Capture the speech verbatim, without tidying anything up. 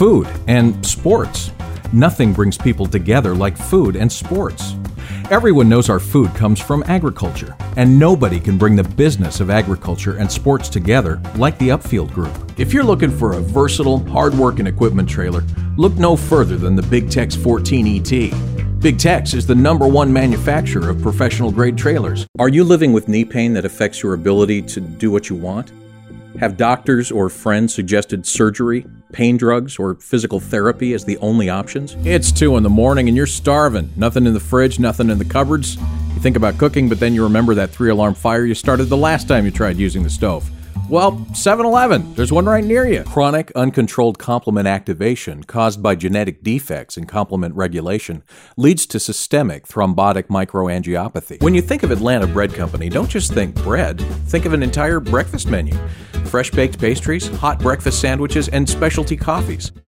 Food and sports. Nothing brings people together like food and sports. Everyone knows our food comes from agriculture, and nobody can bring the business of agriculture and sports together like the Upfield Group. If you're looking for a versatile, hard-working equipment trailer, look no further than the Big Tex fourteen E T. Big Tex is the number one manufacturer of professional-grade trailers. Are you living with knee pain that affects your ability to do what you want? Have doctors or friends suggested surgery, pain drugs, or physical therapy as the only options? It's two in the morning and you're starving. Nothing in the fridge, nothing in the cupboards. You think about cooking, but then you remember that three-alarm fire you started the last time you tried using the stove. Well, seven eleven, there's one right near you. Chronic uncontrolled complement activation caused by genetic defects in complement regulation leads to systemic thrombotic microangiopathy. When you think of Atlanta Bread Company, don't just think bread. Think of an entire breakfast menu. Fresh baked pastries, hot breakfast sandwiches, and specialty coffees.